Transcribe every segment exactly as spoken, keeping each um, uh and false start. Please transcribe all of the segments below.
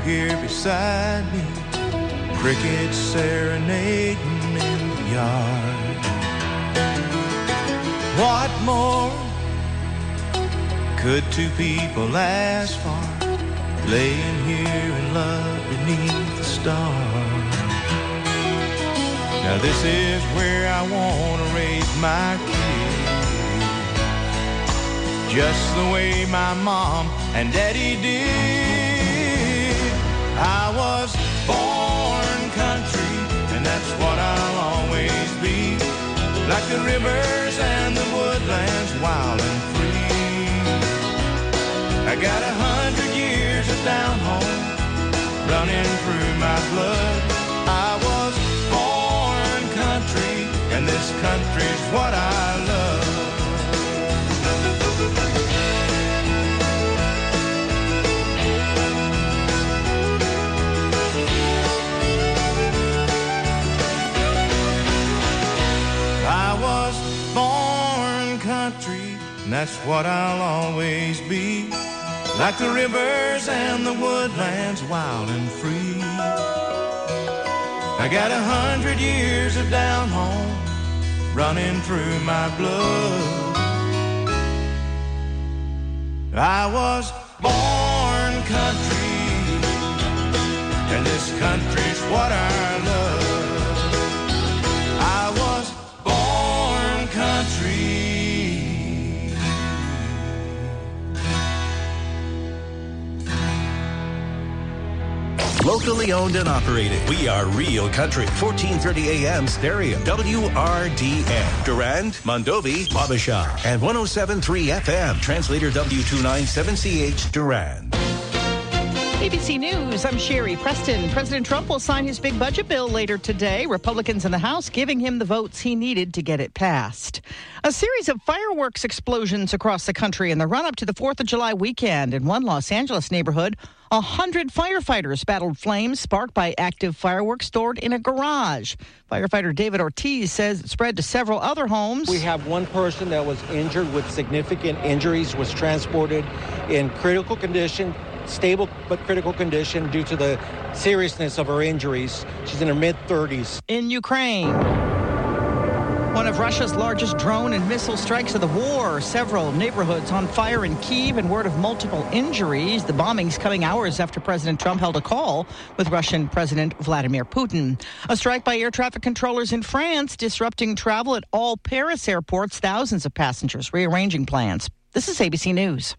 here beside me, crickets serenading in the yard. What more could two people ask for, laying here in love beneath the stars? Now this is where I want to raise my kids, just the way my mom and daddy did. I was born country, and that's what I'll always be, like the rivers and the woodlands, wild and free. I got a hundred years of down home running through my blood. I was born country, and this country's what I love. I was born country, and that's what I'll always be, like the rivers and the woodlands, wild and free. I got a hundred years of down home running through my blood. I was born country, and this country's what I love. I was born country. Locally owned and operated. We are Real Country. fourteen thirty A M stereo. W R D N. Durand, Mondovi, Wabasha. And one oh seven point three F M. Translator W two ninety-seven C H, Durand. A B C News, I'm Sherry Preston. President Trump will sign his big budget bill later today. Republicans in the House giving him the votes he needed to get it passed. A series of fireworks explosions across the country in the run-up to the fourth of July weekend. In one Los Angeles neighborhood, a hundred firefighters battled flames sparked by active fireworks stored in a garage. Firefighter David Ortiz says it spread to several other homes. We have one person that was injured with significant injuries, was transported in critical condition, stable but critical condition due to the seriousness of her injuries. She's in her mid-thirties. In Ukraine, one of Russia's largest drone and missile strikes of the war. Several neighborhoods on fire in Kyiv and word of multiple injuries. The bombings coming hours after President Trump held a call with Russian President Vladimir Putin. A strike by air traffic controllers in France disrupting travel at all Paris airports. Thousands of passengers rearranging plans. This is A B C News.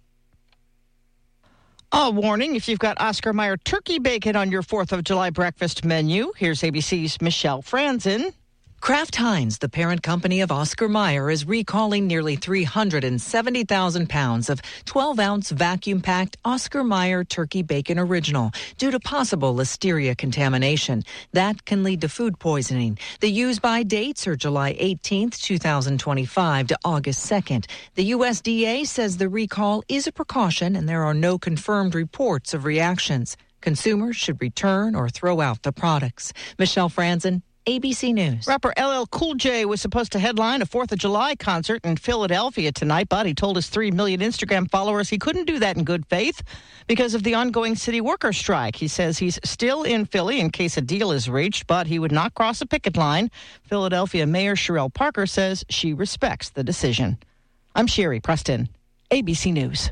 A warning, if you've got Oscar Mayer turkey bacon on your fourth of July breakfast menu. Here's A B C's Michelle Franzen. Kraft Heinz, the parent company of Oscar Mayer, is recalling nearly three hundred seventy thousand pounds of twelve-ounce vacuum-packed Oscar Mayer Turkey Bacon Original due to possible listeria contamination. That can lead to food poisoning. The use-by dates are July eighteenth, twenty twenty-five to August second. The U S D A says the recall is a precaution and there are no confirmed reports of reactions. Consumers should return or throw out the products. Michelle Franzen, A B C News. Rapper L L Cool J was supposed to headline a fourth of July concert in Philadelphia tonight, but he told his three million Instagram followers he couldn't do that in good faith because of the ongoing city worker strike. He says he's still in Philly in case a deal is reached, but he would not cross a picket line. Philadelphia Mayor Sherelle Parker says she respects the decision. I'm Sherry Preston, A B C News.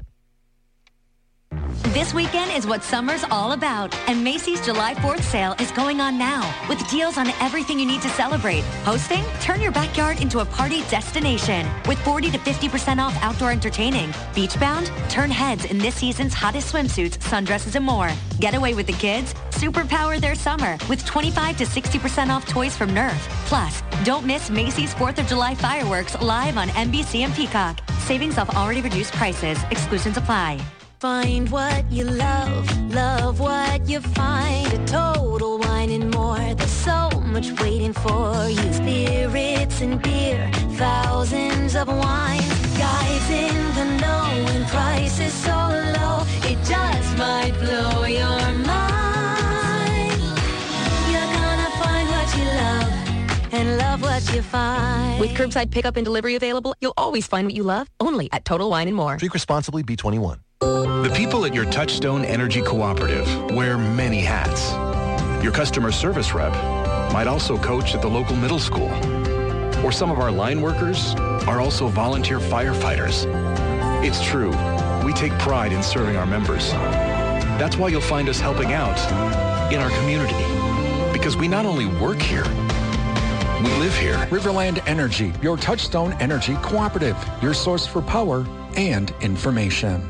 This weekend is what summer's all about, and Macy's July fourth sale is going on now with deals on everything you need to celebrate. Hosting? Turn your backyard into a party destination with forty to fifty percent off outdoor entertaining. Beachbound? Turn heads in this season's hottest swimsuits, sundresses, and more. Get away with the kids? Superpower their summer with twenty-five to sixty percent off toys from Nerf. Plus, don't miss Macy's fourth of July fireworks live on N B C and Peacock. Savings off already reduced prices. Exclusions apply. Find what you love, love what you find. A Total Wine and More. There's so much waiting for you. Spirits and beer, thousands of wines. Guys in the know and prices so low, it just might blow your mind. You're gonna find what you love and love what you find. With curbside pickup and delivery available, you'll always find what you love, only at Total Wine and More. Drink responsibly, B twenty-one. The people at your Touchstone Energy Cooperative wear many hats. Your customer service rep might also coach at the local middle school. Or some of our line workers are also volunteer firefighters. It's true, we take pride in serving our members. That's why you'll find us helping out in our community. Because we not only work here, we live here. Riverland Energy, your Touchstone Energy Cooperative, your source for power and information.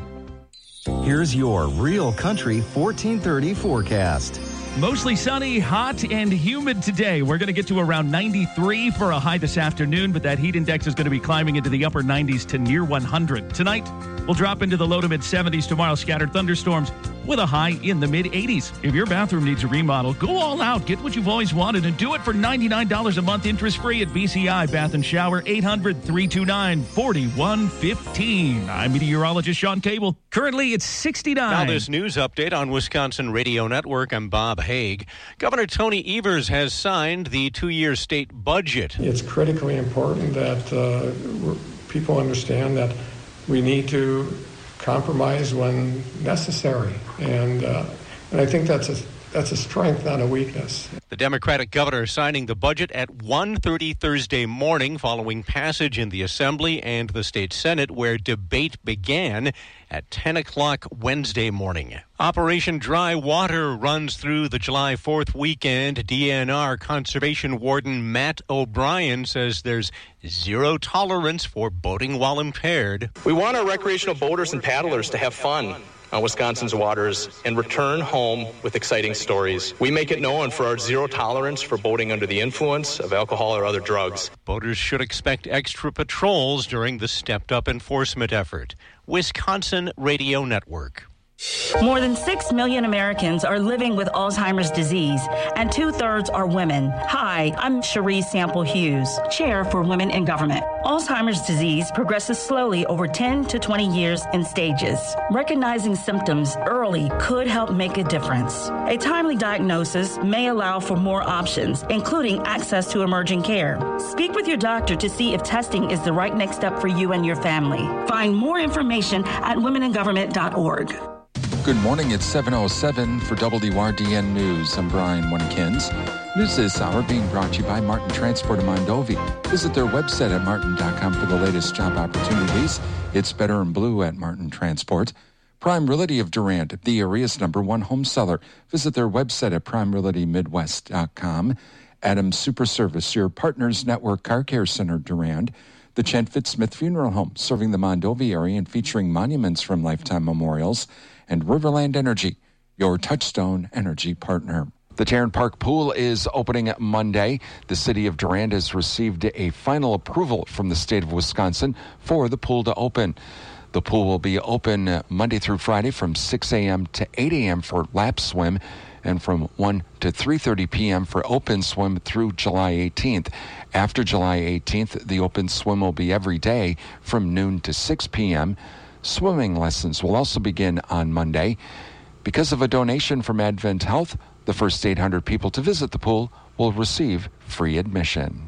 Here's your Real Country fourteen thirty forecast. Mostly sunny, hot, and humid today. We're going to get to around ninety-three for a high this afternoon, but that heat index is going to be climbing into the upper nineties to near one hundred. Tonight, we'll drop into the low to mid seventies. Tomorrow, scattered thunderstorms with a high in the mid eighties. If your bathroom needs a remodel, go all out. Get what you've always wanted and do it for ninety-nine dollars a month interest-free at B C I Bath and Shower, eight hundred, three two nine, four one one five. I'm meteorologist Sean Cable. Currently, it's sixty-nine. Now this news update on Wisconsin Radio Network. I'm Bob Haig. Governor Tony Evers has signed the two-year state budget. It's critically important that uh, people understand that we need to compromise when necessary, and uh, and I think that's a that's a strength, not a weakness. The Democratic governor signing the budget at one thirty Thursday morning following passage in the Assembly and the state Senate, where debate began at ten o'clock Wednesday morning. Operation Dry Water runs through the July fourth weekend. D N R Conservation Warden Matt O'Brien says there's zero tolerance for boating while impaired. We want our recreational boaters and paddlers to have fun on Wisconsin's waters and return home with exciting stories. We make it known for our zero tolerance for boating under the influence of alcohol or other drugs. Boaters should expect extra patrols during the stepped-up enforcement effort. Wisconsin Radio Network. More than six million Americans are living with Alzheimer's disease, and two-thirds are women. Hi, I'm Cherie Sample Hughes, Chair for Women in Government. Alzheimer's disease progresses slowly over ten to twenty years in stages. Recognizing symptoms early could help make a difference. A timely diagnosis may allow for more options, including access to emerging care. Speak with your doctor to see if testing is the right next step for you and your family. Find more information at women in government dot org. Good morning, it's seven oh seven for W R D N News. I'm Brian Winkins. News this hour being brought to you by Martin Transport of Mondovi. Visit their website at martin dot com for the latest job opportunities. It's better in blue at Martin Transport. Prime Realty of Durant, the area's number one home seller. Visit their website at prime realty midwest dot com. Adams Super Service, your Partners Network Car Care Center, Durant. The Chent Fitzsmith Funeral Home, serving the Mondovi area and featuring monuments from Lifetime Memorials. And Riverland Energy, your Touchstone Energy partner. The Tarrant Park Pool is opening Monday. The city of Durant has received a final approval from the state of Wisconsin for the pool to open. The pool will be open Monday through Friday from six a.m. to eight a.m. for lap swim and from one to three thirty p.m. for open swim through July eighteenth. After July eighteenth, the open swim will be every day from noon to six p.m. Swimming lessons will also begin on Monday. Because of a donation from Advent Health, the first eight hundred people to visit the pool will receive free admission.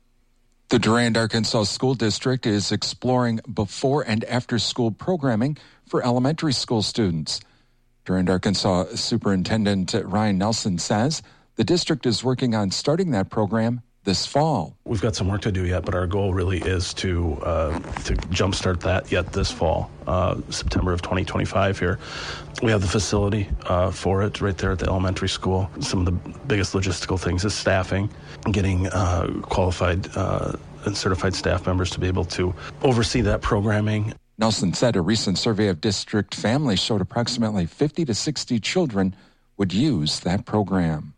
The Durand, Arkansas School District is exploring before and after school programming for elementary school students. Durand, Arkansas Superintendent Ryan Nelson says the district is working on starting that program this fall. We've got some work to do yet, but our goal really is to uh, to jumpstart that yet this fall, uh, September of twenty twenty-five here. We have the facility uh, for it right there at the elementary school. Some of the biggest logistical things is staffing, getting uh, qualified uh, and certified staff members to be able to oversee that programming. Nelson said a recent survey of district families showed approximately fifty to sixty children would use that program.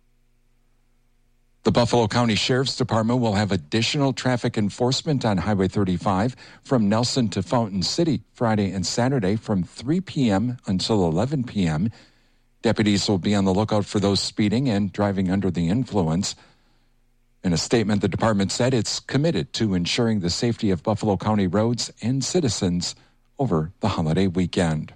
The Buffalo County Sheriff's Department will have additional traffic enforcement on Highway thirty-five from Nelson to Fountain City Friday and Saturday from three p.m. until eleven p.m. Deputies will be on the lookout for those speeding and driving under the influence. In a statement, the department said it's committed to ensuring the safety of Buffalo County roads and citizens over the holiday weekend.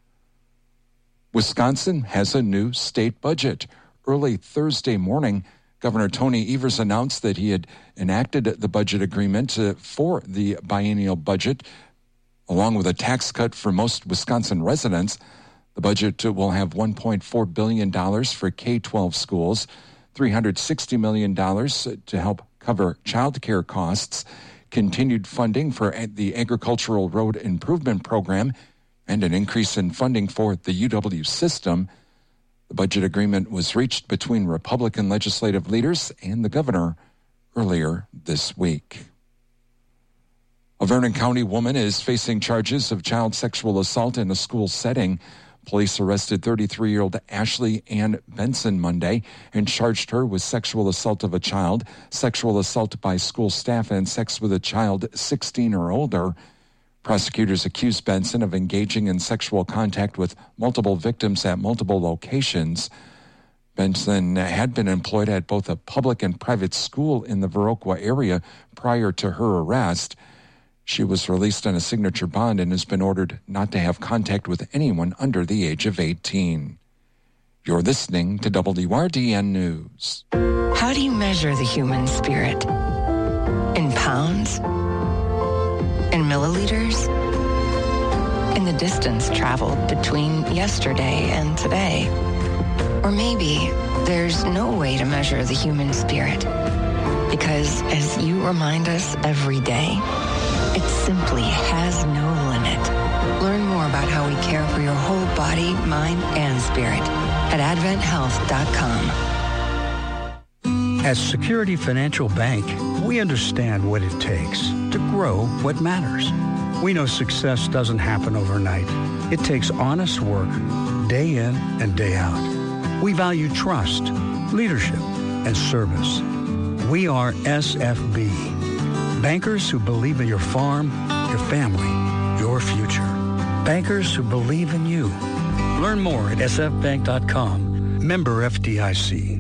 Wisconsin has a new state budget. Early Thursday morning, Governor Tony Evers announced that he had enacted the budget agreement uh, for the biennial budget Along with a tax cut for most Wisconsin residents, the budget will have one point four billion dollars for K twelve schools, three hundred sixty million dollars to help cover child care costs, continued funding for the Agricultural Road Improvement Program, and an increase in funding for the U W system. The budget agreement was reached between Republican legislative leaders and the governor earlier this week. A Vernon County woman is facing charges of child sexual assault in a school setting. Police arrested thirty-three-year-old Ashley Ann Benson Monday and charged her with sexual assault of a child, sexual assault by school staff, and sex with a child sixteen or older. Prosecutors accused Benson of engaging in sexual contact with multiple victims at multiple locations. Benson had been employed at both a public and private school in the Viroqua area prior to her arrest. She was released on a signature bond and has been ordered not to have contact with anyone under the age of eighteen. You're listening to W R D N News. How do you measure the human spirit? In pounds? In milliliters? In the distance traveled between yesterday and today? Or maybe there's no way to measure the human spirit because, as you remind us every day, it simply has no limit. Learn more about how we care for your whole body, mind, and spirit at advent health dot com. At Security Financial Bank, we understand what it takes to grow what matters. We know success doesn't happen overnight. It takes honest work, day in and day out. We value trust, leadership, and service. We are S F B. Bankers who believe in your farm, your family, your future. Bankers who believe in you. Learn more at s f bank dot com. Member F D I C.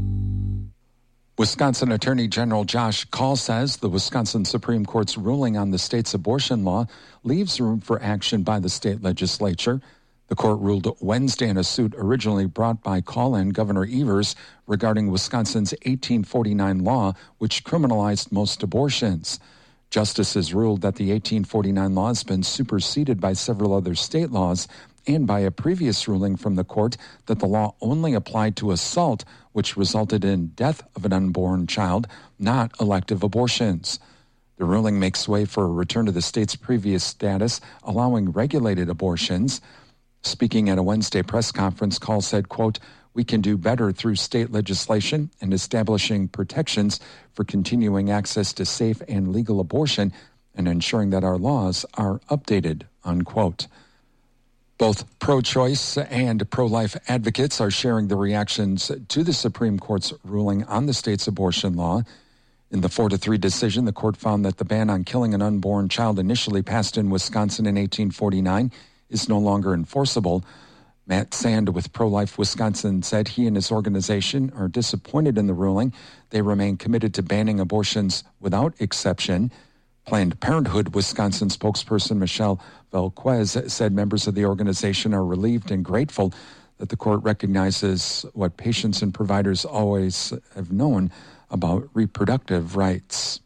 Wisconsin Attorney General Josh Kaul says the Wisconsin Supreme Court's ruling on the state's abortion law leaves room for action by the state legislature. The court ruled Wednesday in a suit originally brought by Kaul and Governor Evers regarding Wisconsin's eighteen forty-nine law, which criminalized most abortions. Justices ruled that the eighteen forty-nine law has been superseded by several other state laws and by a previous ruling from the court that the law only applied to assault, which resulted in death of an unborn child, not elective abortions. The ruling makes way for a return to the state's previous status, allowing regulated abortions. Speaking at a Wednesday press conference, Kaul said, quote, "We can do better through state legislation and establishing protections for continuing access to safe and legal abortion and ensuring that our laws are updated," unquote. Both pro-choice and pro-life advocates are sharing the reactions to the Supreme Court's ruling on the state's abortion law. In the four to three decision, the court found that the ban on killing an unborn child initially passed in Wisconsin in eighteen forty-nine is no longer enforceable. Matt Sand with Pro-Life Wisconsin said he and his organization are disappointed in the ruling. They remain committed to banning abortions without exception. Planned Parenthood Wisconsin spokesperson Michelle Velquez said members of the organization are relieved and grateful that the court recognizes what patients and providers always have known about reproductive rights.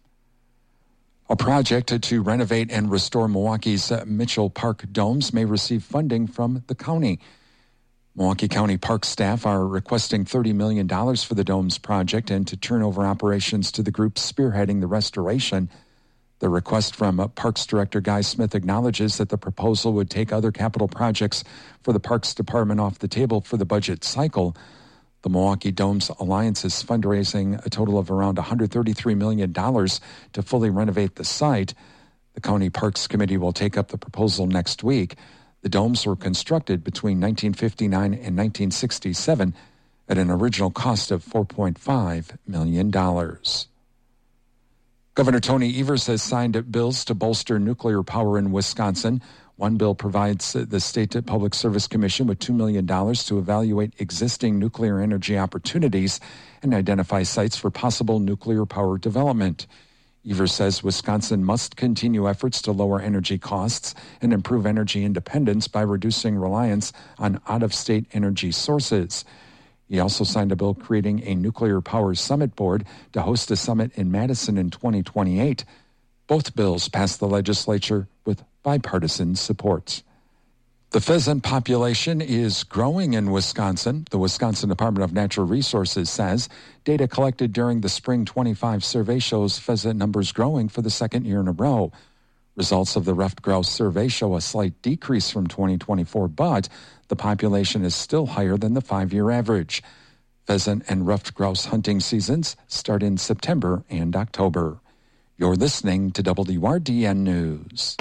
A project to renovate and restore Milwaukee's Mitchell Park domes may receive funding from the county. Milwaukee County Park staff are requesting thirty million dollars for the domes project and to turn over operations to the group spearheading the restoration. The request from Parks Director Guy Smith acknowledges that the proposal would take other capital projects for the Parks Department off the table for the budget cycle. The Milwaukee Domes Alliance is fundraising a total of around one hundred thirty-three million dollars to fully renovate the site. The County Parks Committee will take up the proposal next week. The domes were constructed between nineteen fifty-nine and nineteen sixty-seven at an original cost of four point five million dollars. Governor Tony Evers has signed bills to bolster nuclear power in Wisconsin. One bill provides the State Public Service Commission with two million dollars to evaluate existing nuclear energy opportunities and identify sites for possible nuclear power development. Evers says Wisconsin must continue efforts to lower energy costs and improve energy independence by reducing reliance on out-of-state energy sources. He also signed a bill creating a nuclear power summit board to host a summit in Madison in twenty twenty-eight. Both bills passed the legislature with bipartisan support. The pheasant population is growing in Wisconsin. The Wisconsin Department of Natural Resources says data collected during the Spring twenty-five survey shows pheasant numbers growing for the second year in a row. Results of the ruffed grouse survey show a slight decrease from twenty twenty-four, but the population is still higher than the five-year average. Pheasant and ruffed grouse hunting seasons start in September and October. You're listening to W R D N News.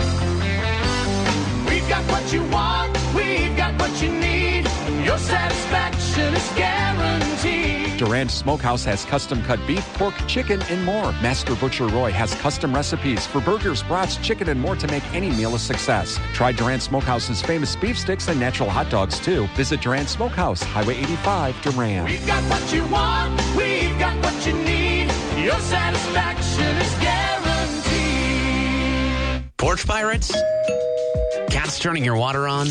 We've got what you want, we've got what you need. Your satisfaction is guaranteed. Durand Smokehouse has custom-cut beef, pork, chicken, and more. Master Butcher Roy has custom recipes for burgers, brats, chicken, and more to make any meal a success. Try Durand Smokehouse's famous beef sticks and natural hot dogs, too. Visit Durand Smokehouse, Highway eighty-five, Durand. We've got what you want, we've got what you need. Your satisfaction is guaranteed. Porch pirates? Cats turning your water on?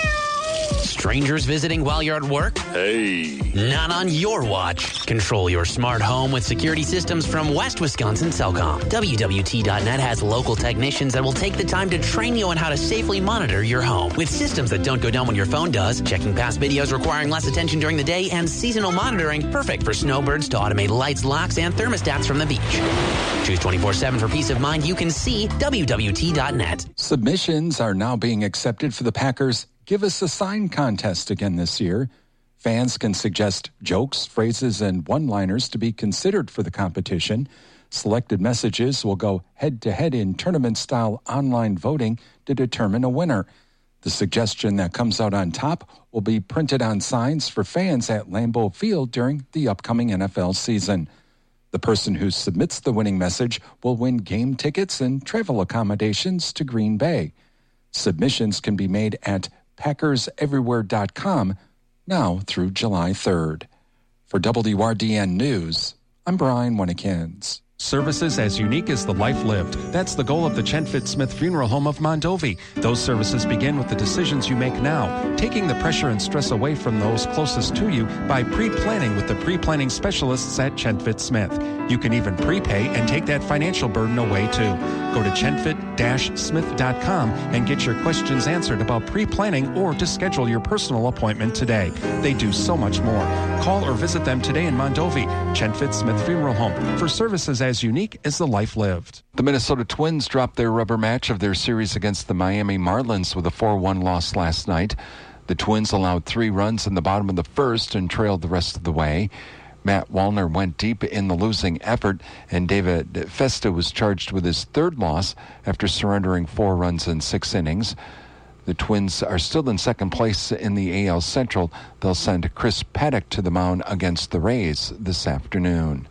Strangers visiting while you're at work? Hey. Not on your watch. Control your smart home with security systems from West Wisconsin Cellcom. W W T dot net has local technicians that will take the time to train you on how to safely monitor your home. With systems that don't go down when your phone does, checking past videos requiring less attention during the day, and seasonal monitoring, perfect for snowbirds to automate lights, locks, and thermostats from the beach. Choose twenty-four seven for peace of mind. You can see W W T dot net. Submissions are now being accepted for the Packers Give Us a Sign contest again this year. Fans can suggest jokes, phrases, and one-liners to be considered for the competition. Selected messages will go head-to-head in tournament-style online voting to determine a winner. The suggestion that comes out on top will be printed on signs for fans at Lambeau Field during the upcoming N F L season. The person who submits the winning message will win game tickets and travel accommodations to Green Bay. Submissions can be made at packers everywhere dot com now through July third. For W R D N News, I'm Brian Winnikins. Services as unique as the life lived. That's the goal of the Chenfit Smith Funeral Home of Mondovi. Those services begin with the decisions you make now, taking the pressure and stress away from those closest to you by pre-planning with the pre-planning specialists at Chenfit Smith. You can even prepay and take that financial burden away too. Go to chenfit dash smith dot com and get your questions answered about pre-planning or to schedule your personal appointment today. They do so much more. Call or visit them today in Mondovi. Chenfit Smith Funeral Home for services as unique as the life lived. The Minnesota Twins dropped their rubber match of their series against the Miami Marlins with a four one loss last night. The Twins allowed three runs in the bottom of the first and trailed the rest of the way. Matt Wallner went deep in the losing effort, and David Festa was charged with his third loss after surrendering four runs in six innings. The Twins are still in second place in the A L Central. They'll send Chris Paddock to the mound against the Rays this afternoon.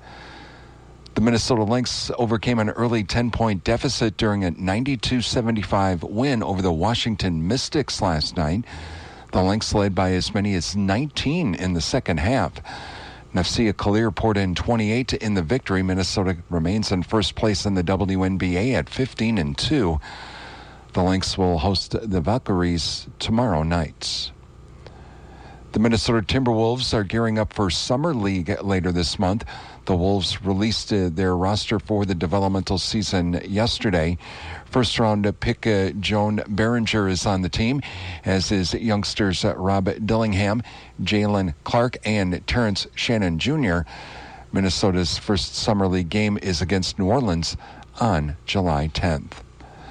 The Minnesota Lynx overcame an early ten-point deficit during a ninety-two seventy-five win over the Washington Mystics last night. The Lynx led by as many as nineteen in the second half. Nafsia Kalir poured in twenty-eight in the victory. Minnesota remains in first place in the W N B A at fifteen and two. The Lynx will host the Valkyries tomorrow night. The Minnesota Timberwolves are gearing up for Summer League later this month. The Wolves released uh, their roster for the developmental season yesterday. First-round pick uh, Joan Behringer is on the team, as is youngsters uh, Rob Dillingham, Jalen Clark, and Terrence Shannon Junior Minnesota's first Summer League game is against New Orleans on July tenth.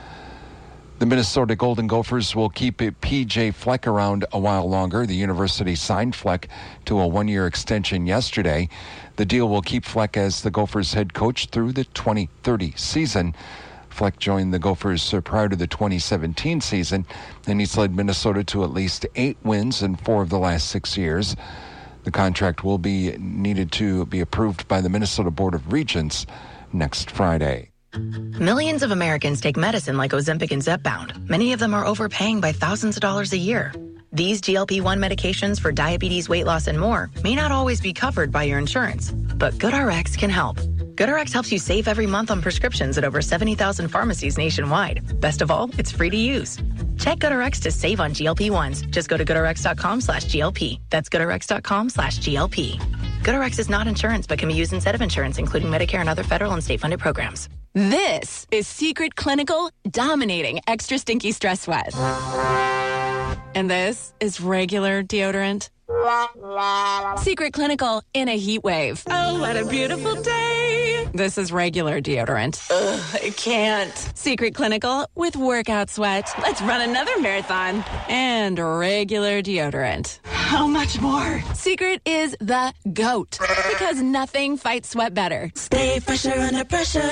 The Minnesota Golden Gophers will keep P J Fleck around a while longer. The university signed Fleck to a one-year extension yesterday. The deal will keep Fleck as the Gophers head coach through the twenty thirty season. Fleck joined the Gophers prior to the twenty seventeen season, and he's led Minnesota to at least eight wins in four of the last six years. The contract will be needed to be approved by the Minnesota Board of Regents next Friday. Millions of Americans take medicine like Ozempic and Zepbound. Many of them are overpaying by thousands of dollars a year. These G L P one medications for diabetes, weight loss, and more may not always be covered by your insurance, but GoodRx can help. GoodRx helps you save every month on prescriptions at over seventy thousand pharmacies nationwide. Best of all, it's free to use. Check GoodRx to save on G L P ones. Just go to GoodRx.com slash GLP. That's GoodRx.com slash GLP. GoodRx is not insurance, but can be used instead of insurance, including Medicare and other federal and state-funded programs. This is Secret Clinical dominating extra stinky stress sweat. And this is regular deodorant. Secret Clinical in a heat wave. Oh, what a beautiful day. This is regular deodorant. Ugh, I can't. Secret Clinical with workout sweat. Let's run another marathon. And regular deodorant. How much more? Secret is the GOAT. Because nothing fights sweat better. Stay fresher under pressure.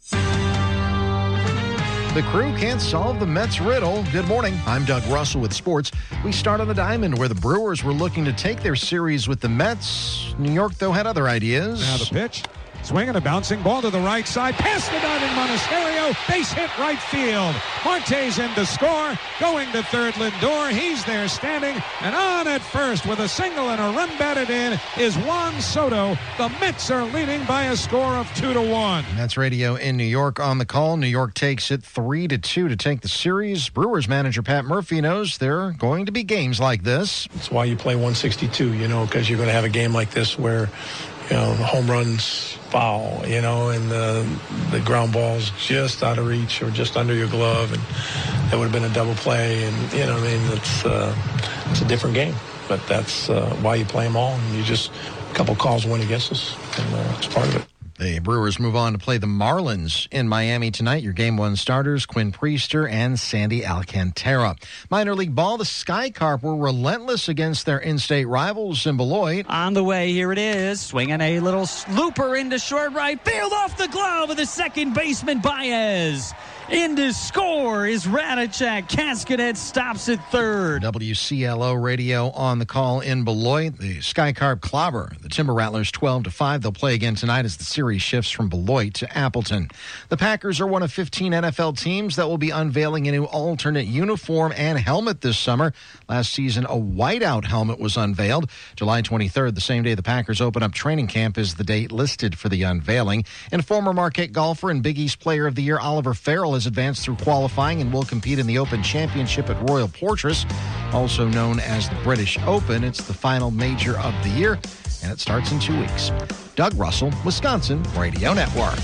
The crew can't solve the Mets riddle. Good morning. I'm Doug Russell with sports. We start on the diamond where the Brewers were looking to take their series with the Mets. New York, though, had other ideas. Now the pitch. Swinging a bouncing ball to the right side. Past the diving Monasterio. Base hit right field. Marte's in to score. Going to third, Lindor. He's there standing. And on at first with a single and a run batted in is Juan Soto. The Mets are leading by a score of two to one. Mets radio in New York on the call. New York takes it three to two to take the series. Brewers manager Pat Murphy knows there are going to be games like this. That's why you play one sixty-two, you know, because you're going to have a game like this where, you know, the home runs foul, you know, and the, the ground ball's just out of reach or just under your glove, and that would have been a double play. And, you know, I mean, it's, uh, it's a different game, but that's uh, why you play them all. And you just, a couple calls went against us, and uh, it's part of it. The Brewers move on to play the Marlins in Miami tonight. Your game one starters, Quinn Priester and Sandy Alcantara. Minor league ball, the Sky Carp were relentless against their in-state rivals in Beloit. On the way, here it is. Swinging a little looper into short right field off the glove of the second baseman, Baez. In to score is Radicek. Caskanet stops at third. W C L O radio on the call in Beloit. The Sky Carp clobber the Timber Rattlers twelve to five. They'll play again tonight as the series shifts from Beloit to Appleton. The Packers are one of fifteen N F L teams that will be unveiling a new alternate uniform and helmet this summer. Last season, a whiteout helmet was unveiled. July twenty-third, the same day the Packers open up training camp, is the date listed for the unveiling. And former Marquette golfer and Big East Player of the Year Oliver Farrell has advanced through qualifying and will compete in the Open Championship at Royal Portrush, also known as the British Open. It's the final major of the year, and it starts in two weeks. Doug Russell, Wisconsin Radio Network.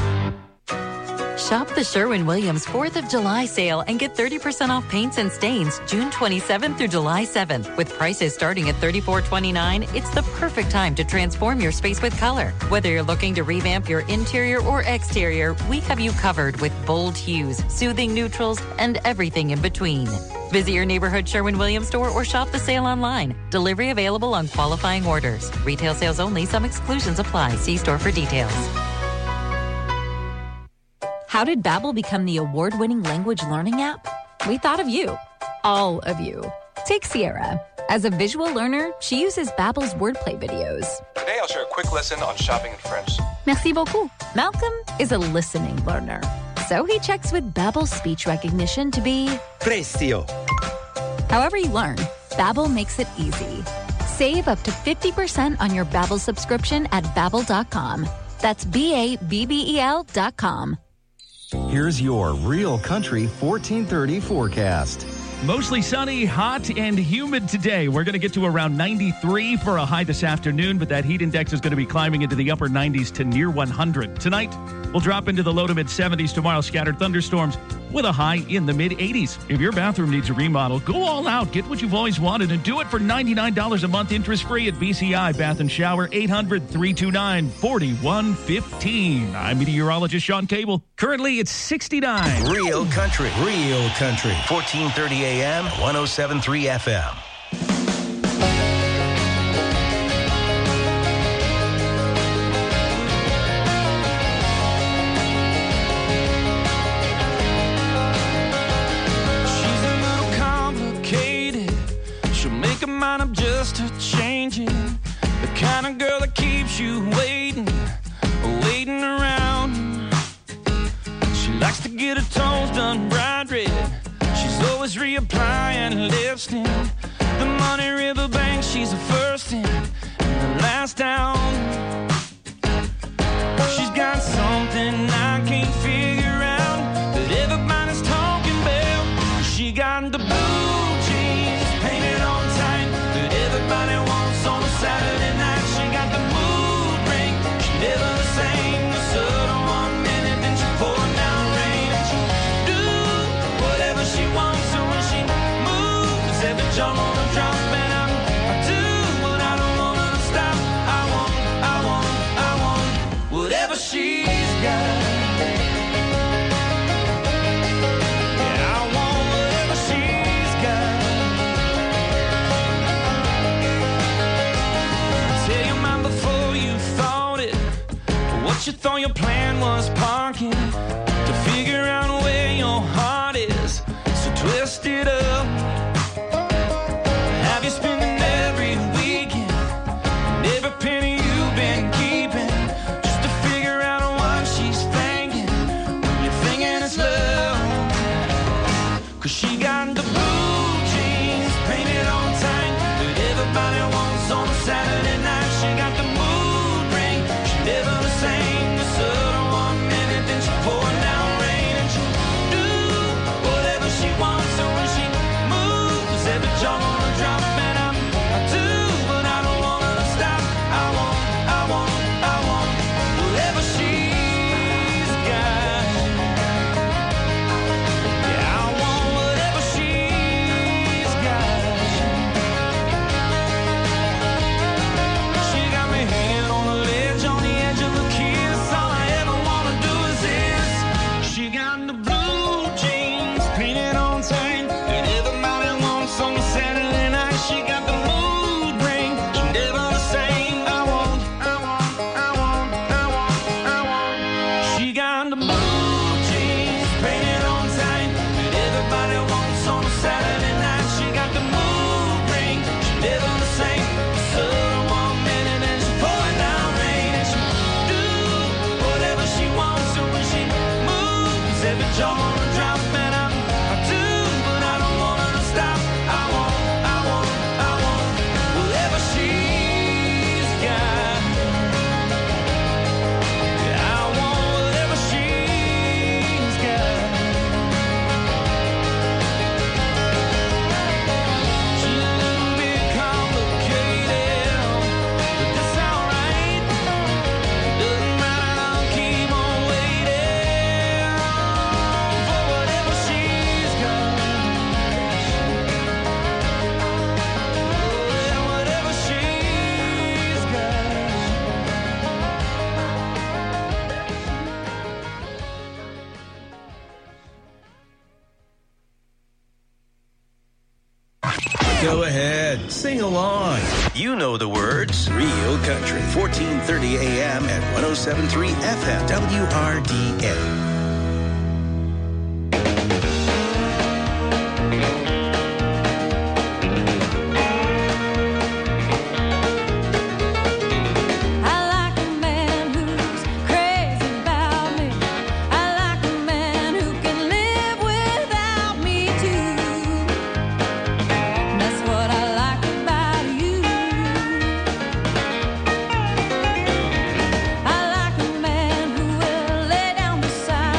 Shop the Sherwin-Williams fourth of July sale and get thirty percent off paints and stains June twenty-seventh through July seventh. With prices starting at thirty-four twenty-nine, it's the perfect time to transform your space with color. Whether you're looking to revamp your interior or exterior, we have you covered with bold hues, soothing neutrals, and everything in between. Visit your neighborhood Sherwin-Williams store or shop the sale online. Delivery available on qualifying orders. Retail sales only. Some exclusions apply. See store for details. How did Babbel become the award-winning language learning app? We thought of you. All of you. Take Sierra. As a visual learner, she uses Babbel's wordplay videos. Today I'll share a quick lesson on shopping in French. Merci beaucoup. Malcolm is a listening learner. So he checks with Babbel's speech recognition to be Precio. However you learn, Babbel makes it easy. Save up to fifty percent on your Babbel subscription at Babbel dot com. That's B A B B E L dot com. Here's your Real Country fourteen thirty forecast. Mostly sunny, hot, and humid today. We're going to get to around ninety-three for a high this afternoon, but that heat index is going to be climbing into the upper nineties to near one hundred. Tonight, we'll drop into the low to mid seventies. Tomorrow, scattered thunderstorms with a high in the mid eighties. If your bathroom needs a remodel, go all out. Get what you've always wanted and do it for ninety-nine dollars a month interest-free at B C I Bath and Shower, eight hundred, three two nine, four one one five. I'm meteorologist Sean Cable. Currently, it's sixty-nine. Real Country. Real Country. fourteen thirty A M, one oh seven point three F M. I'm just a changing, the kind of girl that keeps you waiting, waiting around. She likes to get her toes done bright red. She's always reapplying lipstick. The Money River Bank, she's the first in and the last down. She's got something I can't figure out that everybody's talking about. She got the blue jeans painted on tight that everybody wants on a Saturday night. She got the mood ring, she never the same. The sun on one minute, then she pulls was parking to figure out where your heart is. So twist it up. Have you spending every weekend and every penny you've been keeping just to figure out what she's thinking when you're thinking it's love? Cause she got the blue jeans painted on tight that everybody wants on a Saturday night. She got the mood ring, she never the same. The sun one minute, then she pouring down rain, and she do whatever she wants. So when she moves, every jaw on a drop, and I, I do, but I don't want her to stop. I want, I want, I want whatever she's got. Yeah, I want whatever she's got. She got me hanging on the ledge, on the edge of a kiss. All I ever wanna do is this. She got the blue jeans painted on tight that everybody wants on a Saturday night. She got the mood ring, she never the same. I want, I want, I want, I want, I want. She got the blue jeans painted on tight that everybody wants on a Saturday night. She got the mood ring, she never the same. The sun one minute and she pouring down rain, and she do whatever she wants. So when she moves, every jaw on a drop, and I, I do, but I don't want her to stop. I want, I want, I want whatever she's got. Yeah, I want whatever she's got. She's a little bit complicated, but that's alright. Doesn't matter, I'll keep on waiting for whatever she's got. Yeah, whatever she's got. Go ahead, sing along. You know the words. Real Country, fourteen thirty A M at one oh seven point three F M, W R D N. I like a man who's crazy about me. I like a man who can live without me too. That's what I like about you. I like a man who will lay down beside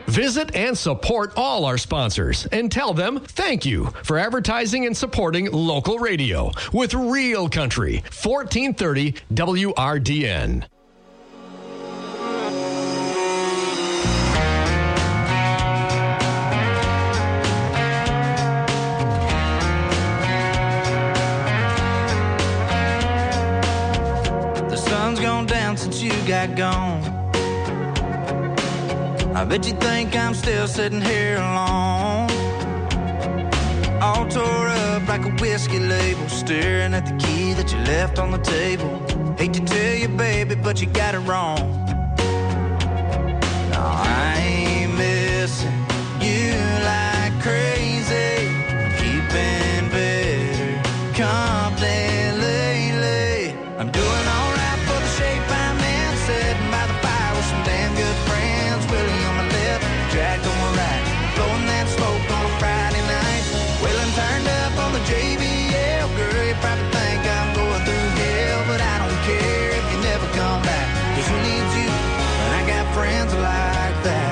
Visit and support all our sponsors and tell them thank you for advertising and supporting local radio with Real Country, fourteen thirty W R D N. The sun's gone down since you got gone. I bet you think I'm still sitting here alone, all tore up like a whiskey label, staring at the key that you left on the table. Hate to tell you, baby, but you got it wrong. No, I ain't missing you like crazy. I'm keeping better company lately. I'm doing all right for the shape I'm in, sitting by the fire with some damn good friends. Willie on my left, Jack on my right, blowing that smoke on a Friday night. Wheeling turned up on the J B L. Girl, you probably think I'm going through hell, but I don't care if you never come back. Cause who needs you when I got friends like that?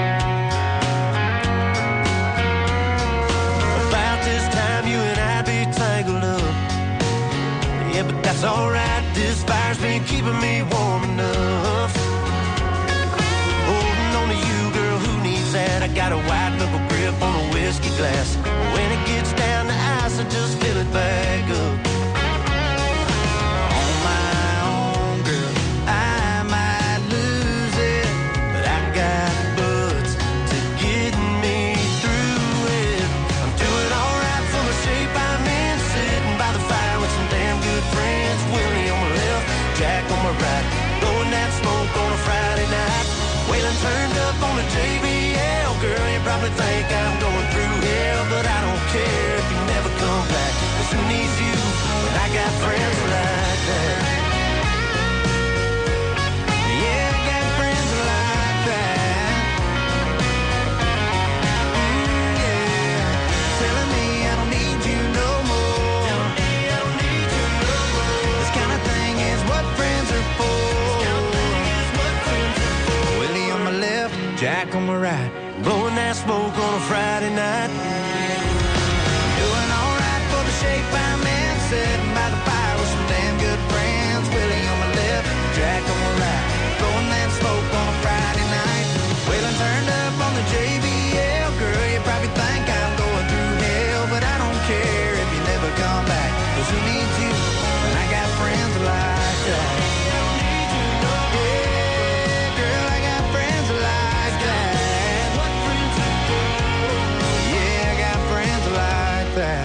About this time you and I'd be tangled up. Yeah, but that's alright, this fire's been keeping me warm enough. Holding on to you, girl, who needs that? I got a white knuckle grip on a whiskey glass. When it gets down to ice, I just fill it back up. On my own, girl, I might lose it, but I got butts to get me through it. I'm doing alright for the shape I'm in, sitting by the fire with some damn good friends. Willie on my left, Jack on my right, blowing that smoke on a Friday night. Waylon turned up on the J B L. Girl, you probably think I'm going through hell, but I don't care if you never come back. Cause who needs you when I got friends like that? Yeah, I got friends like that. Mm, yeah, telling me I don't need you no more. I don't need, I don't need you no more. This kind of thing is what friends are for. This kind of thing is what friends are for. Willie on my left, Jack on my right, blowing that smoke on a Friday night. Doing all right for the shape I'm in, sitting by the fire with some damn good friends. Willie on my left, Jack on my right, blowing that smoke on a Friday night. Waylon turned up on the J B L. Girl, you probably think I'm going through hell, but I don't care if you never come back. Cause who needs you when I got friends like that? Yeah, girl, I got friends like that. What friends are for? Yeah, I got friends like that.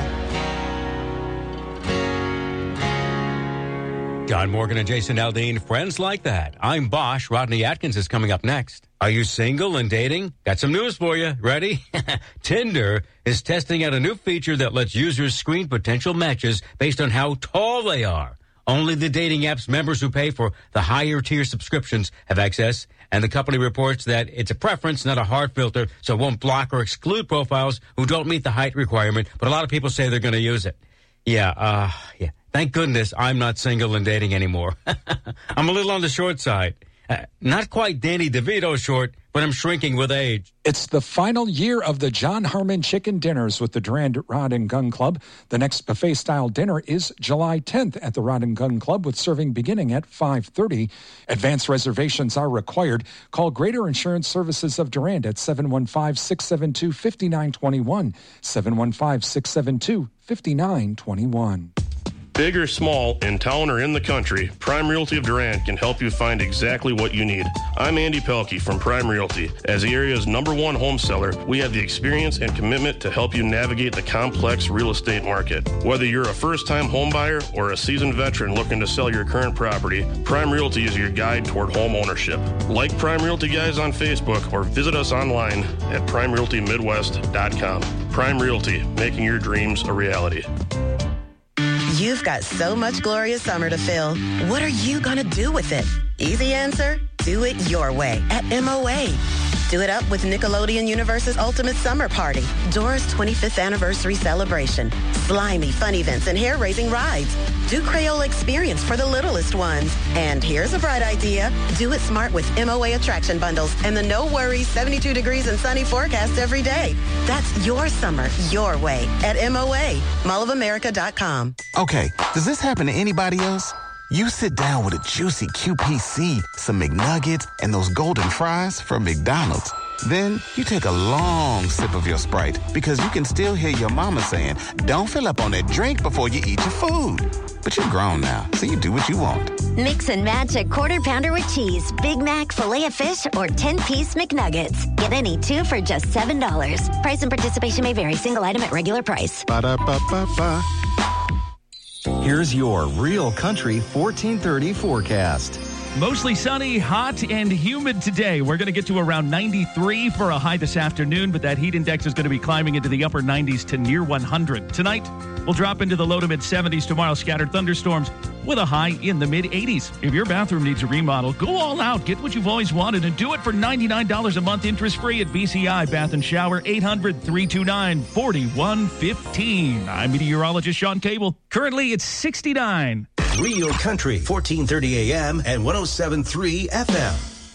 John Morgan and Jason Aldean, friends like that. I'm Bosch. Rodney Atkins is coming up next. Are you single and dating? Got some news for you. Ready? Tinder is testing out a new feature that lets users screen potential matches based on how tall they are. Only the dating app's members who pay for the higher tier subscriptions have access, and the company reports that it's a preference, not a hard filter, so it won't block or exclude profiles who don't meet the height requirement, but a lot of people say they're going to use it. Yeah, uh, yeah. Thank goodness I'm not single and dating anymore. I'm a little on the short side. Uh, not quite Danny DeVito short, but I'm shrinking with age. It's the final year of the John Harmon Chicken Dinners with the Durand Rod and Gun Club. The next buffet-style dinner is July tenth at the Rod and Gun Club with serving beginning at five thirty. Advance reservations are required. Call Greater Insurance Services of Durand at seven one five, six seven two, five nine two one, seven one five, six seven two, five nine two one. Big or small, in town or in the country, Prime Realty of Durand can help you find exactly what you need. I'm Andy Pelkey from Prime Realty. As the area's number one home seller, we have the experience and commitment to help you navigate the complex real estate market. Whether you're a first-time home buyer or a seasoned veteran looking to sell your current property, Prime Realty is your guide toward home ownership. Like Prime Realty Guys on Facebook or visit us online at prime realty midwest dot com. Prime Realty, making your dreams a reality. You've got so much glorious summer to fill. What are you going to do with it? Easy answer, do it your way at M O A. Do it up with Nickelodeon Universe's Ultimate Summer Party, Dora's twenty-fifth anniversary celebration, slimy fun events and hair-raising rides. Do Crayola Experience for the littlest ones. And here's a bright idea. Do it smart with M O A attraction bundles and the no worries seventy-two degrees and sunny forecast every day. That's your summer, your way at M O A, mall of america dot com. Okay, does this happen to anybody else? You sit down with a juicy Q P C, some McNuggets, and those golden fries from McDonald's. Then you take a long sip of your Sprite because you can still hear your mama saying, don't fill up on that drink before you eat your food. But you're grown now, so you do what you want. Mix and match a quarter pounder with cheese, Big Mac, Filet-O-Fish, or ten-piece McNuggets. Get any two for just seven dollars. Price and participation may vary. Single item at regular price. Ba-da-ba-ba-ba. Here's your Real Country fourteen thirty forecast. Mostly sunny, hot, and humid today. We're going to get to around ninety-three for a high this afternoon, but that heat index is going to be climbing into the upper nineties to near one hundred. Tonight, we'll drop into the low to mid seventies. Tomorrow, scattered thunderstorms with a high in the mid eighties. If your bathroom needs a remodel, go all out. Get what you've always wanted and do it for ninety-nine dollars a month interest-free at B C I Bath and Shower, eight hundred, three two nine, four one one five. I'm meteorologist Sean Cable. Currently, it's sixty-nine. Real Country, fourteen thirty A M and one oh seven point three F M.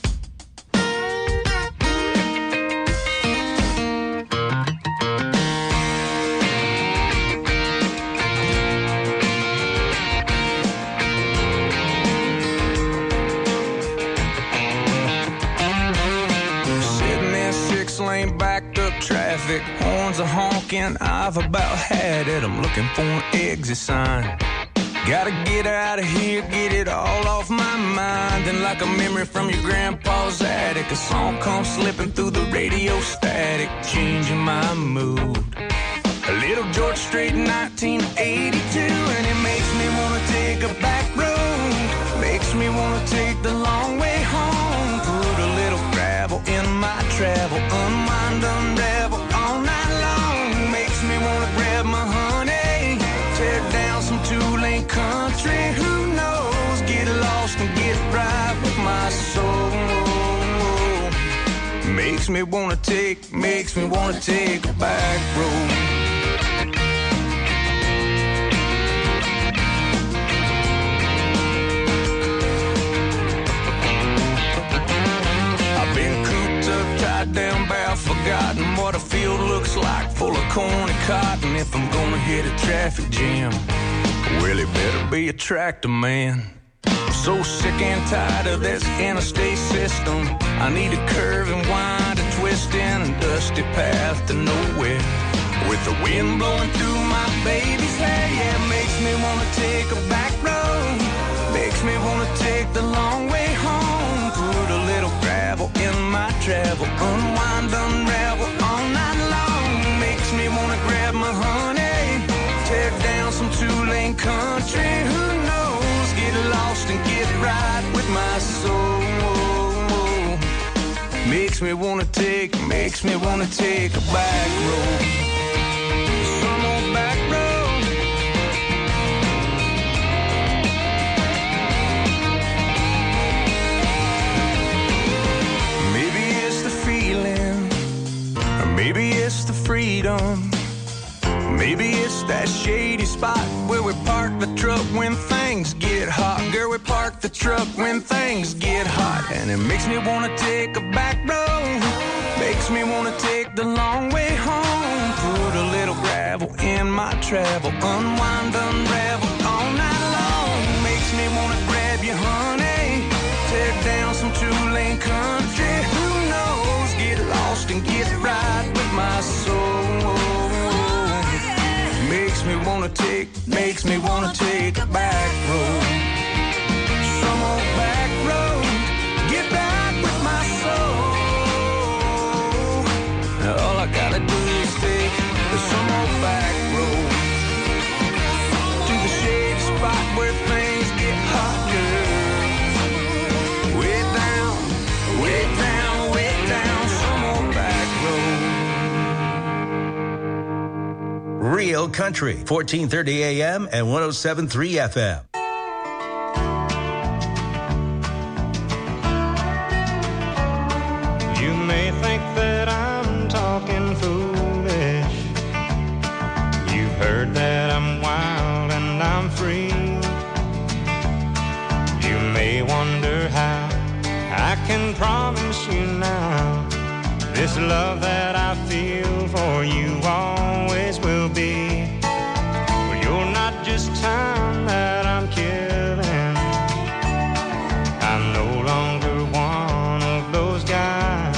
Sitting in six-lane backed up traffic, horns are honking, I've about had it. I'm looking for an exit sign. Gotta get out of here, get it all off my mind. And like a memory from your grandpa's attic, a song comes slipping through the radio static, changing my mood. A little George Strait, nineteen eighty-two, and it makes me wanna take a back road. Makes me wanna take the long way home. Put a little gravel in my travel, unwind, unravel all night long. Makes me wanna grab my honey, tear down some two-lane country, who knows, get lost and get right with my soul. Makes me wanna take, makes me wanna take a back road. I've been cooped up, tied down, bow, forgotten what a field looks like, full of corn and cotton. If I'm gonna hit a traffic jam, well, it better be a tractor man. I'm so sick and tired of this interstate system. I need a curve and wind, a twist in a dusty path to nowhere. With the wind blowing through my baby's hair, yeah, makes me wanna take a back road. Makes me wanna take the long way home. Put a little gravel in my travel, unwind, unravel all night long. Makes me wanna grab my honey, tear down some two-lane country, who knows, get lost and get right with my soul. Makes me wanna take, makes me wanna take a back road. Some old back road. Maybe it's the feeling, or maybe it's the freedom. Maybe it's that shady spot where we park the truck when things get hot. Girl, we park the truck when things get hot. And it makes me wanna take a back road. Makes me wanna take the long way home. Put a little gravel in my travel, unwind, unravel all night long. Makes me wanna grab you, honey, tear down some two-lane country. Who knows, get lost and get right with my soul. Makes me wanna take, makes me wanna take a back road. Some old back road, get back with my soul. All I gotta do is take some old back road to the shady spot where things get hot, girl. Way down, way down, way down, some old back road. Real Country, fourteen thirty A M and one oh seven point three F M. You may think This love that I feel for you always will be. But you're not just time that I'm killing. I'm no longer one of those guys.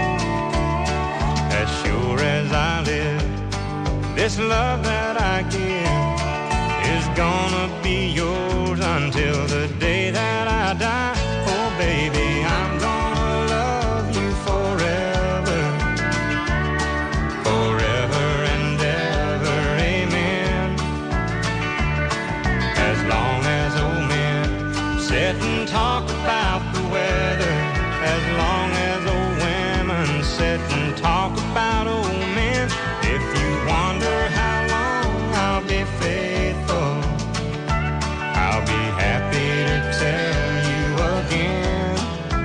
As sure as I live, this love that I give is gonna be yours until the day that I die. Oh baby, I'm gonna love you forever, forever and ever, amen. As long as old men sit and talk about the weather, as long as old women sit and talk about old men. If you wonder how long I'll be faithful, I'll be happy to tell you again.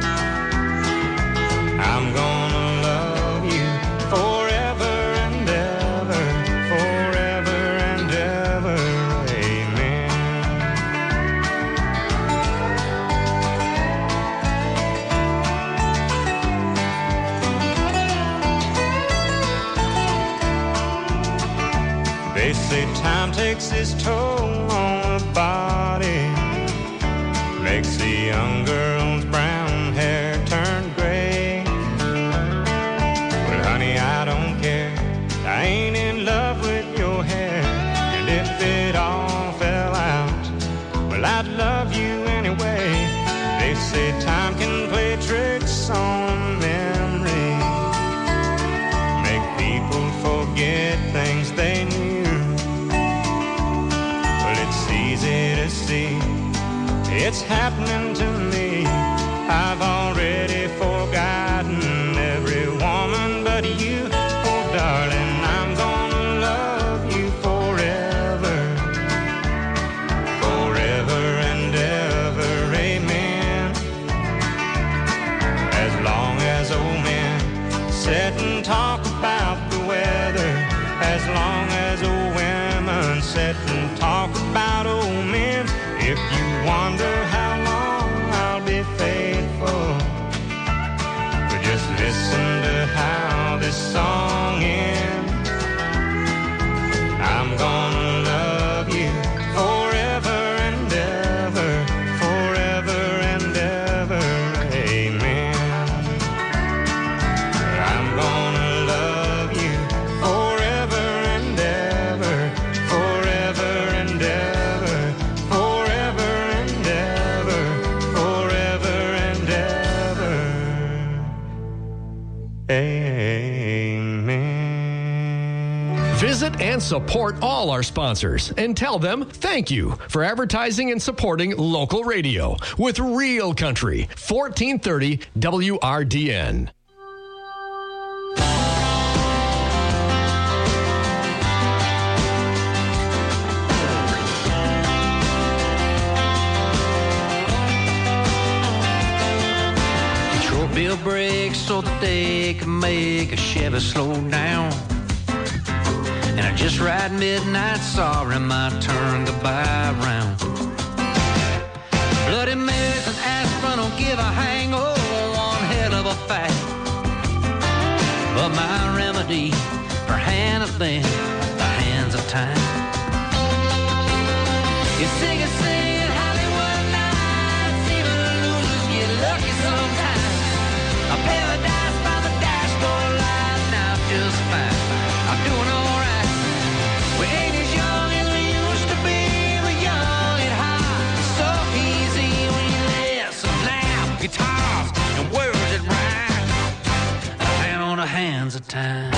I'm gonna love you forever and ever, forever and ever, amen. They say time takes its toll on the body, makes the young girl's brown hair turn gray. Well, honey, I don't care. I ain't in love with your hair. And if it all fell out, well, I'd love you anyway. They say time can play tricks on memory, make people forget things they knew. Easy to see, it's happening to me. I've already forgotten every woman but you. Oh darling, I'm gonna love you forever, forever and ever, amen. As long as old men sit and talk about the weather, as long as old women sit and talk about old men. If you wonder how long I'll be faithful, but just listen to how this song ends. I'm gonna love you forever and ever, forever and ever, amen. I'm gonna love you forever and ever, forever and ever, forever and ever, forever and ever, amen. Visit and support all our sponsors and tell them thank you for advertising and supporting local radio with Real Country, fourteen thirty W R D N. Control bill brakes so that they can make a Chevy slow down. And I just ride midnight, sorry, my turn to buy around. Bloody Marys and aspirin don't give a hang, oh, one hell of a fact. But my remedy for handling the hands of time is sing and sing at Hollywood nights. Even losers get lucky sometimes. A paradise by the dashboard light, now just fine. I'm doing all right. We ain't as young as we used to be. We're young and high, so easy when you listen loud guitars and words that rhyme. A hand on the hands of time.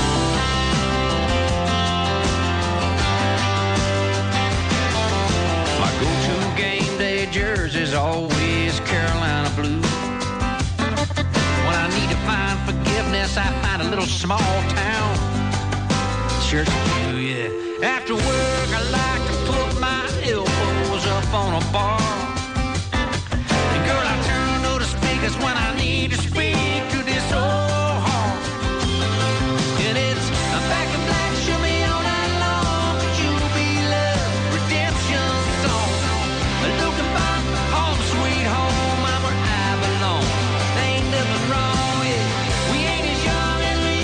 My go-to game day jersey's always Carolina blue. When I need to find forgiveness, I find a little small town church do, yeah. After work, I like to put my elbows up on a bar. And girl, I turn to the speakers when I need to speak to this old heart. And it's a back in black, show me all night long. Could you be love, redemption song? Looking back, home sweet home, I'm where I belong. There ain't nothing wrong with it. We ain't as young as we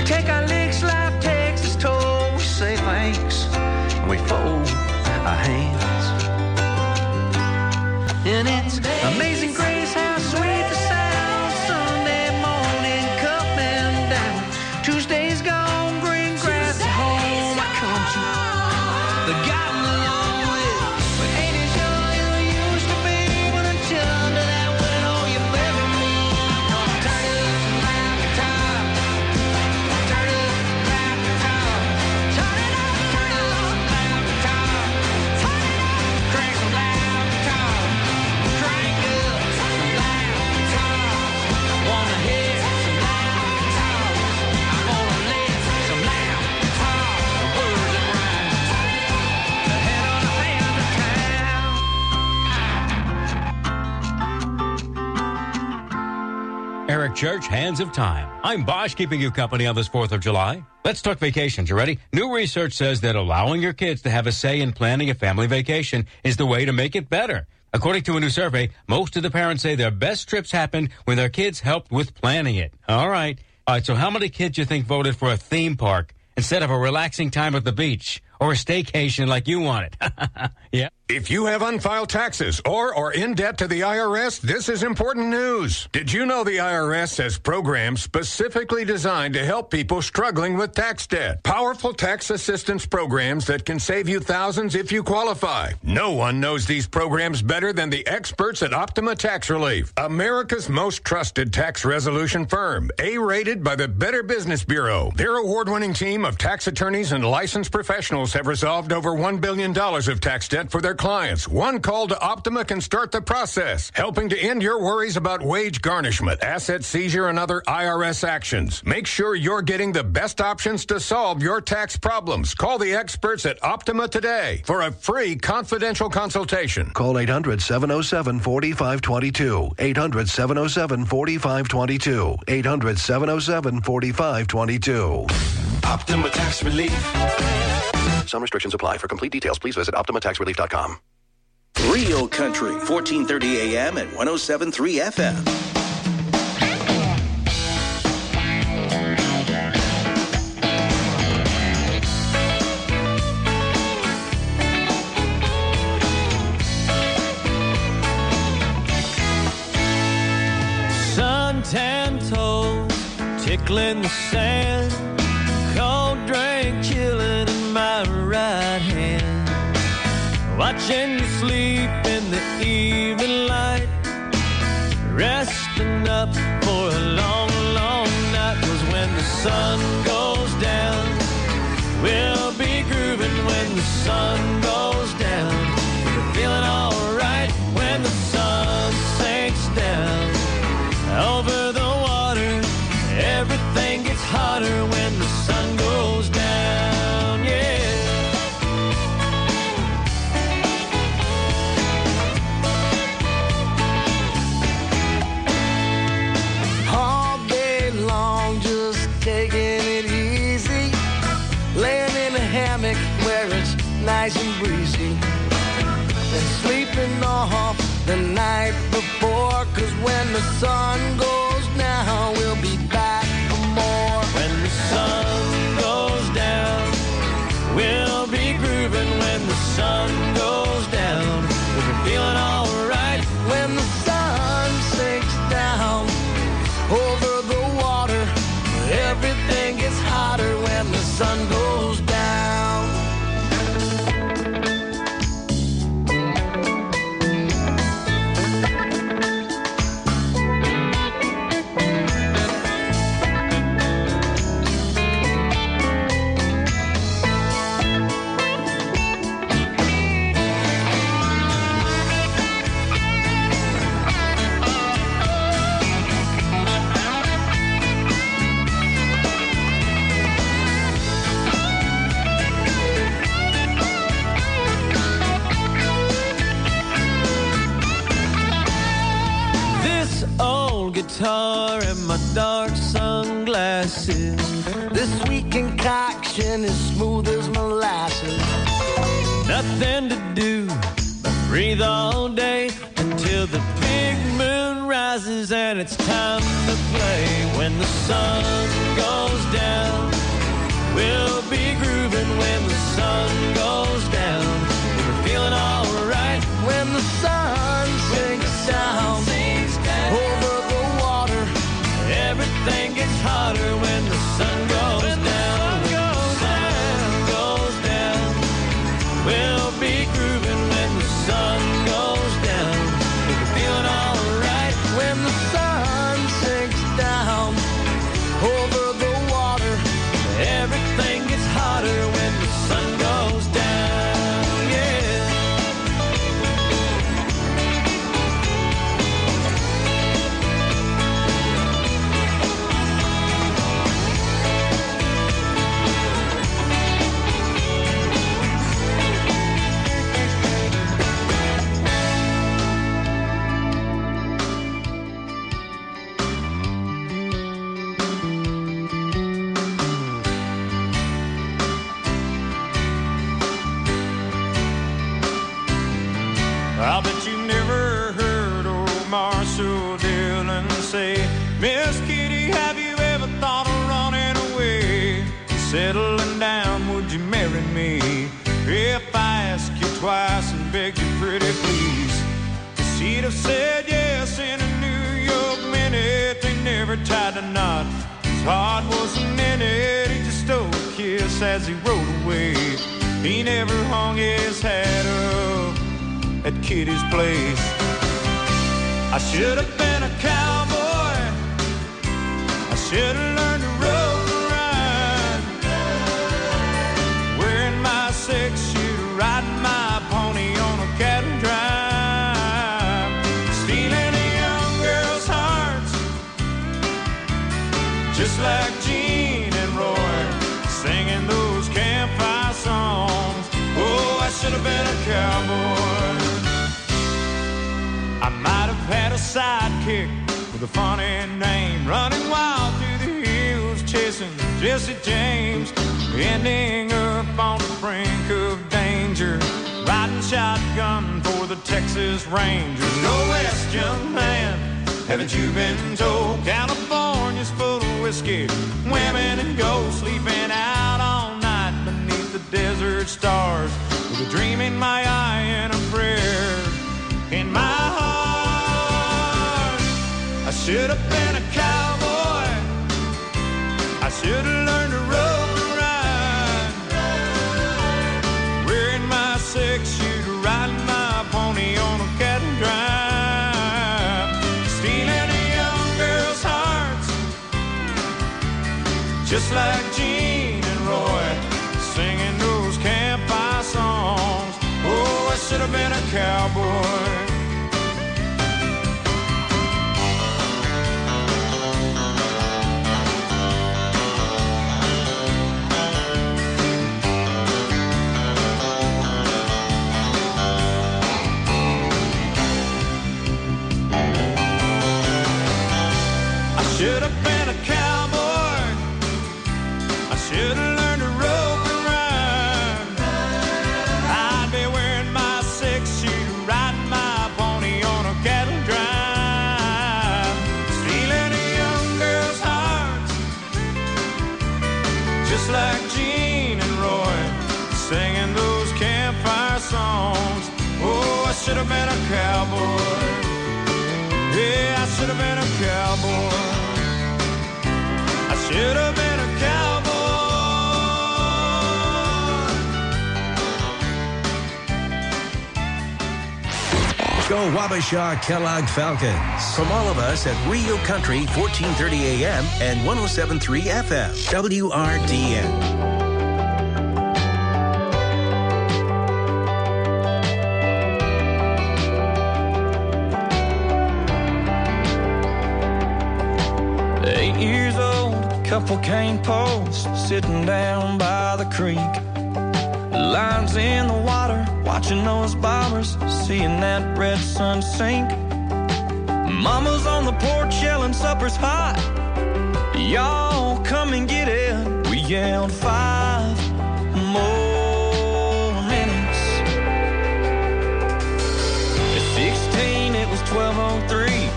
take our licks, life takes its toll. We say thanks, and we fold our hands. And it's amazing grace how sweet the sound. Sunday morning coming down. Tuesday's gone, green grass at home. I come to the gotten along with, but ain't as young as I used to be. But until under that window, you better me. Turn it up some loud guitar. Turn it up some loud guitar. Turn it up, turn it up some loud guitar. Turn it up, crank some loud guitar. Crank up some loud guitar. I wanna hear some loud guitar. I wanna live some loud guitar. Words that rhyme. The head on the hand of town. Eric Church, Hands of Time. I'm Bosch, keeping you company on this fourth of July. Let's talk vacations. You ready? New research says that allowing your kids to have a say in planning a family vacation is the way to make it better. According to a new survey, most of the parents say their best trips happened when their kids helped with planning it. All right. All right, so how many kids do you think voted for a theme park instead of a relaxing time at the beach or a staycation like you wanted? Yeah. If you have unfiled taxes or are in debt to the I R S, this is important news. Did you know the I R S has programs specifically designed to help people struggling with tax debt? Powerful tax assistance programs that can save you thousands if you qualify. No one knows these programs better than the experts at Optima Tax Relief, America's most trusted tax resolution firm, A-rated by the Better Business Bureau. Their award-winning team of tax attorneys and licensed professionals have resolved over one billion dollars of tax debt for their clients. One call to Optima can start the process, helping to end your worries about wage garnishment, asset seizure, and other I R S actions. Make sure you're getting the best options to solve your tax problems. Call the experts at Optima today for a free confidential consultation. Call eight hundred, seven oh seven, four five two two. eight hundred, seven oh seven, four five two two. eight hundred, seven oh seven, four five two two. Optima Tax Relief. Some restrictions apply. For complete details, please visit optima tax relief dot com. Real Country, fourteen thirty A M and one oh seven point three F M. Suntan toes, tickling the sand, cold drink chilling in my right hand, watching you sleep in the evening light, resting up for a long, long night. 'Cause when the sun goes down, we'll be grooving when the sun goes down. We're feeling alright when the sun sinks down. Over the water, everything gets hotter when the sun goes down, yeah. All day long, just taking it easy, laying in a hammock where it's nice and breezy, and sleeping off the night before. 'Cause when the sun goes down, we'll be back for more. When the sun goes down, we'll be grooving when the sun goes down. We're feeling alright when the sun sinks down. Over the water, everything gets hotter when the sun goes down. Guitar and my dark sunglasses. This sweet concoction is smooth as molasses. Nothing to do but breathe all day until the big moon rises and it's time to play. When the sun goes down, we'll be grooving when the sun goes down. We're feeling alright when the sun sinks down over the water. Everything gets hotter when the sun goes down. When the sun goes down, we'll be grooving when the sun goes down. We're feeling alright when the sun sinks down over the water. Everything gets hotter when the sun goes down, yeah. I'll bet you never heard old Marshall Dillon say, Miss Kitty, have you ever thought of running away? Settling down, would you marry me? If I ask you twice and begged you pretty please, she'd have said yes in a New York minute. They never tied a knot, his heart wasn't in it. He just stole a kiss as he rode away. He never hung his hat up at Kitty's place. I should have been a cowboy, I should have learned to rope and ride, wearing my six-shooter, riding my pony on a cattle drive, stealing a young girl's hearts, just like Gene and Roy, singing those campfire songs. Oh, I should have been a cowboy. I might have had a sidekick with a funny name, running wild through the hills, chasing Jesse James, ending up on the brink of danger, riding shotgun for the Texas Rangers. Go west, young man, haven't you been told? California's full of whiskey, women and gold, sleeping out all night beneath the desert stars, with a dream in my eye and a prayer in my heart. I should have been a cowboy, I should have learned to rope and ride, wearing my six-shooter, riding my pony on a cattle drive, stealing a young girl's hearts, just like Gene and Roy, singing those campfire songs. Oh, I should have been a cowboy. I should have been a cowboy, I should have learned to rope and ride, I'd be wearing my six-shooter, riding my pony on a cattle drive, stealing a young girl's hearts, just like Gene and Roy, singing those campfire songs. Oh, I should have been a cowboy. Yeah, I should have been a cowboy. I should have been a cowboy. Go Wabasha Kellogg Falcons. From all of us at Rio Country, fourteen thirty A M and one oh seven point three F M, W R D N. Eight years old, couple cane posts sitting down by the creek. Lines in the water, watching those bombers, seeing that red sun sink. Mama's on the porch yelling supper's hot. Y'all come and get it. We yelled five more minutes. At sixteen, it was twelve oh three.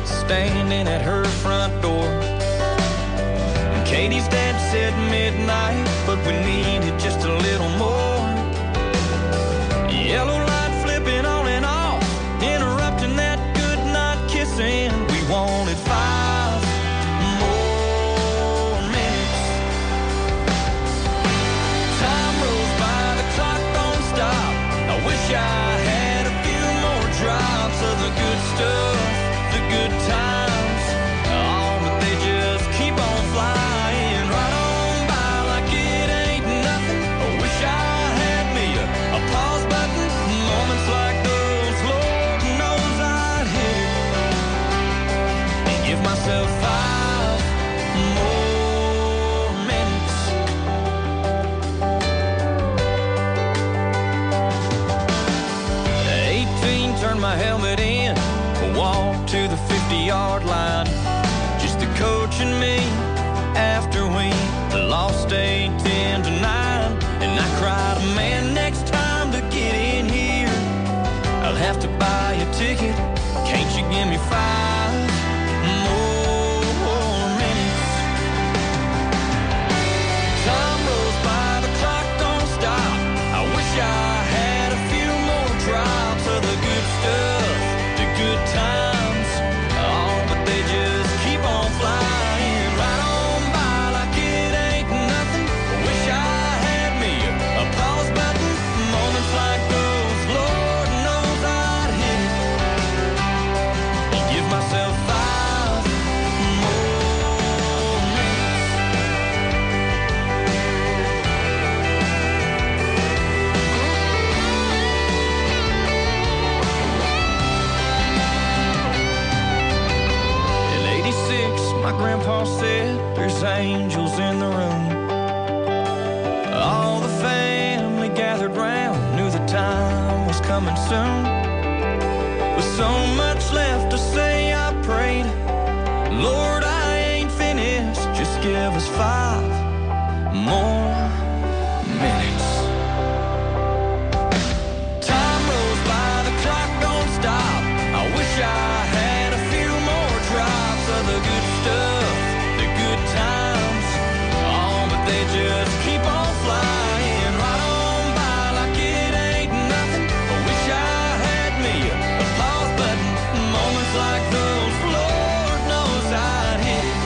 waiting at her front door. And Katie's dad said midnight, but we needed just a little more. Yellow light flipping on and off, interrupting that good night kissing. We wanted five more minutes. Time rolls by, the clock don't stop. I wish I had a few more drops of the good stuff, the good times. Oh, but they just keep on flying right on by like it ain't nothing. I wish I had me a, a pause button. Moments like those, Lord knows I'd hit it and give myself five more minutes. eighteen, turned my helmet in, walked to the fifty-yard line. Just the coach and me after we lost eight ten to nine. And I cried, man, next time to get in here, I'll have to buy a ticket. Can't you give me five more minutes? Time rolls by, the clock don't stop. I wish I had a few more drops of the good stuff, the good times. Oh, but they just keep on flying right on by like it ain't nothing. I wish I had me a pause button. Moments like those, Lord knows I'd hit it and give myself five more minutes. In eighty-six, my grandpa said there's angels in the room. All the family gathered round, knew the time was coming soon. With so much left to say, I prayed, Lord, I ain't finished, just give us five more minutes. Time rolls by, the clock don't stop. I wish I had a few more drops of the good stuff, the good times. Oh, but they just keep on flying right on by like it ain't nothing. I wish I had me a pause button. Moments like those, Lord knows I'd hit it.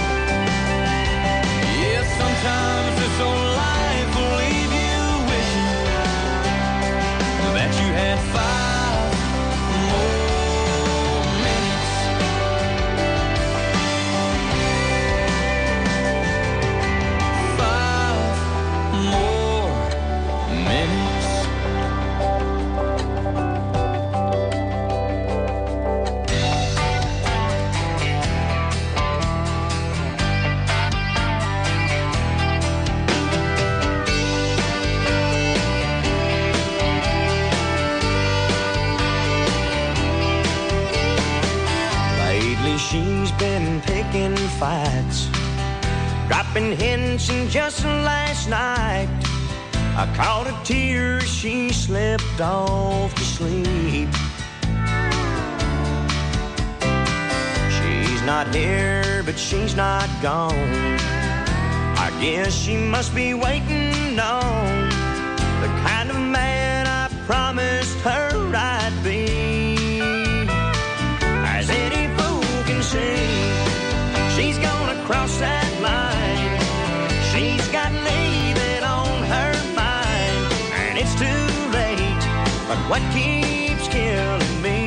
Yeah, sometimes this old life will leave you wishing that you had five more minutes. Five more minutes. Lately she's been picking fights, dropping hints, and just last night I caught a tear as she slipped off to sleep. She's not here, but she's not gone. I guess she must be waiting on the kind of man I promised her I'd be. As any fool can see, she's gonna cross that line. She's got leaving on her mind, and it's too late. But what keeps killing me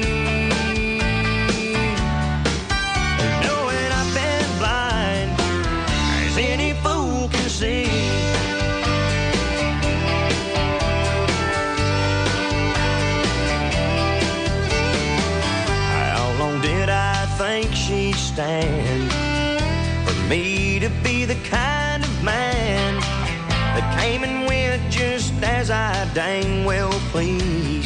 is knowing I've been blind, as any fool can see. How long did I think she'd stand for me to be the kind of man that came and went just as I dang well pleased?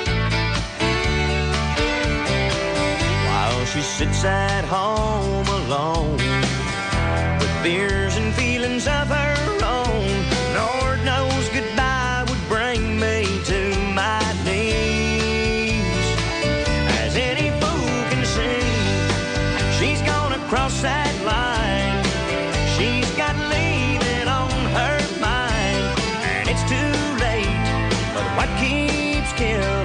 While she sits at home alone with fears and feelings of her own, Lord knows goodbye would bring me to my knees. As any fool can see, she's got cross that line. She's got leaving on her mind, and it's too late, but what keeps killing